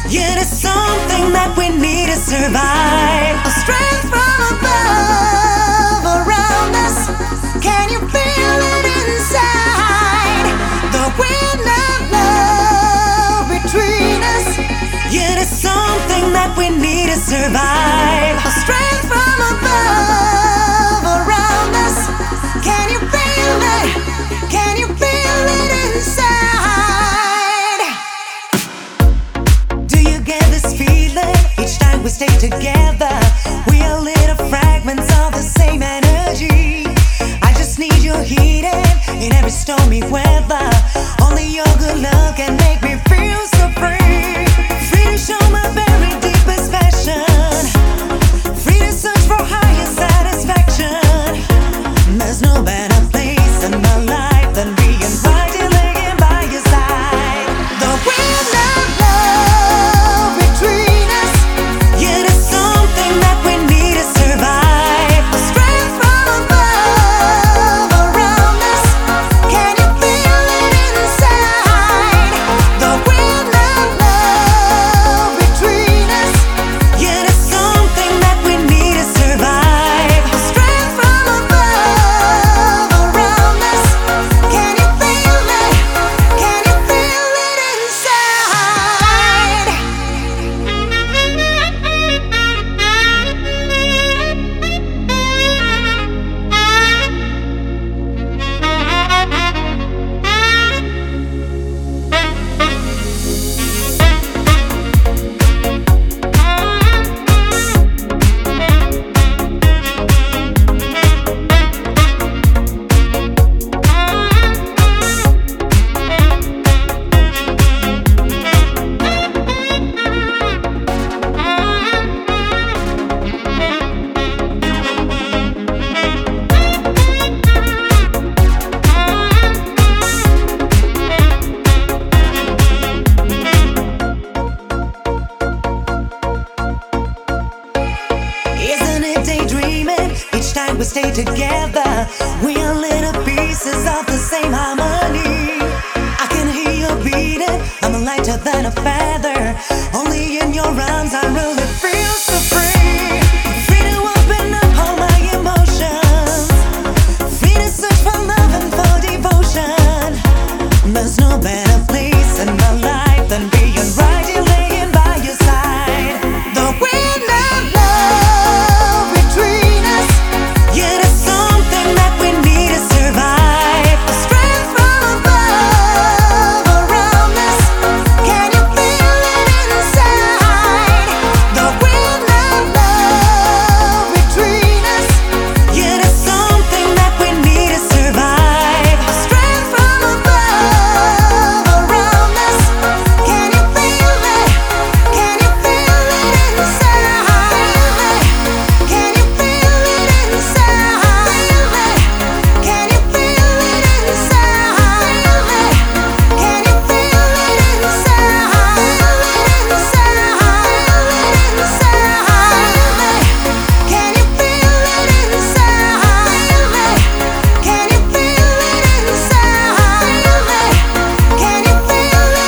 Yeah, there's something that we need to survive. A strength from above around us. Can you feel it inside? The wind of love between us. Yeah, there's something that we need to survive. A strength from above around us. Can you feel it? Can you feel it inside? Do you get this feeling? Each time we stay together, we are little fragments of the same energy. I just need your heating in every stormy weather. Only your good love can make me feel so free. Free to show my very deepest passion. Free to search for higher satisfaction. There's no better place in my life than being right here laying by your side. The wind of love between us. Yeah, there's something that we need to survive. A strength from above around us. Can you feel it inside? The wind of love between us. Yeah, there's something that we need to survive. A strength from above around us. Can you feel it? Can you feel it inside? Isn't it daydreaming? Each time we stay together, we are little pieces of the same harmony. I can hear you beating, I'm lighter than a feather. Only in your arms I really feel so free. Free to open up all my emotions. Free to search for love and for devotion. There's no better place in my life than being right here laying by your side. The wind of love between us. Yeah, there's something that we need to survive. A strength from above around us. Can you feel it inside? The wind of love between us. Yeah, there's something that we need to survive. A strength from above around us. Can you feel it? Can you feel it inside? Can you feel it inside? Can you feel it inside? Can you feel it inside? Can you feel it inside? Can you feel it inside? Can you feel it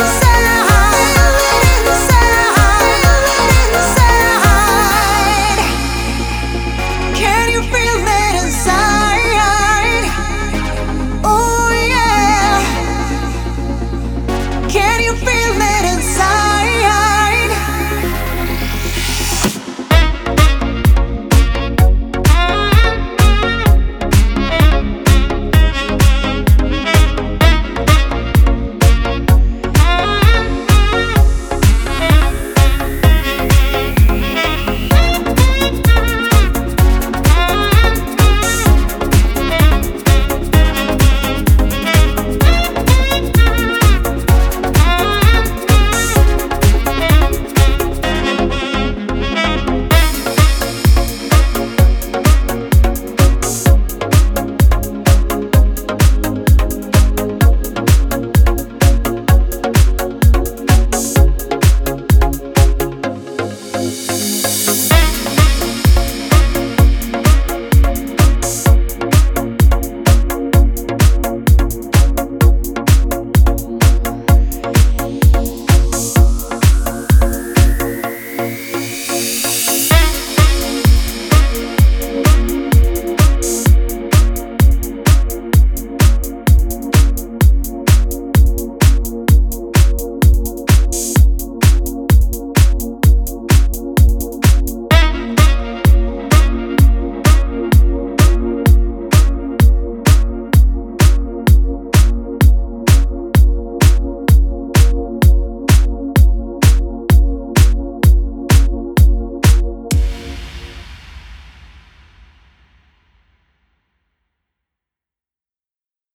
inside? Can you feel it inside? Oh yeah. Can you feel it?